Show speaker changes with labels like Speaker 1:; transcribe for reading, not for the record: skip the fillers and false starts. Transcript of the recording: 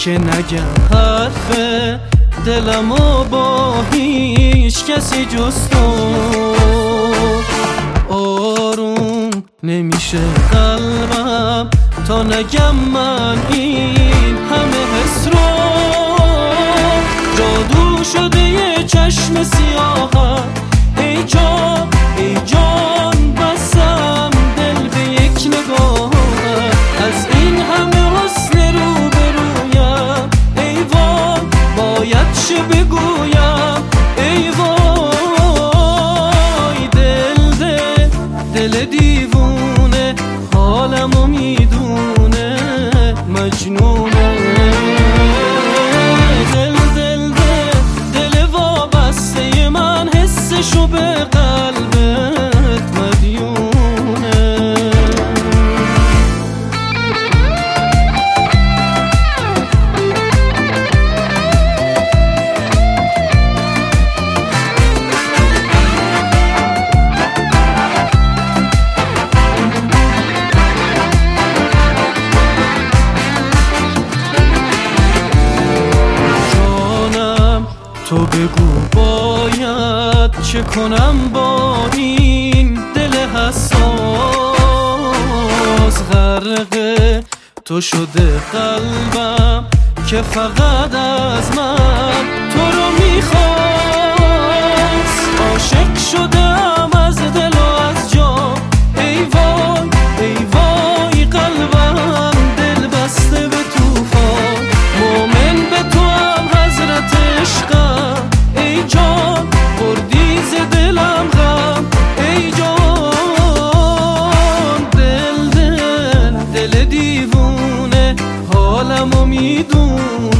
Speaker 1: که نگم حرف دلمو با هیچ کسی جز تو. آروم نمیشه قلبم تا نگم من این همه حس رو. جادو شده یه چشم سیاهم، ای جان ای جان بسم دل به یک نگاه. از این همه حسن رو برویم ای وای باید چه بگویم ای وای. دل دیوونه حالمو میدونه مجنونه. دل وابسته من حسشو به قلبت مدیونه. تو بگو باید چه کنم با این دل حساس. غرق تو شده قلبم که فقط از من تو رو میخواست. عاشق شدم از دل و از جان ای وای ای وای. قلبم دل بسته به طوفان، مومن به تو هم حضرت عشقم ای جان. بردی ز دلم غم ای جان. دل دیوونه حالمو میدونه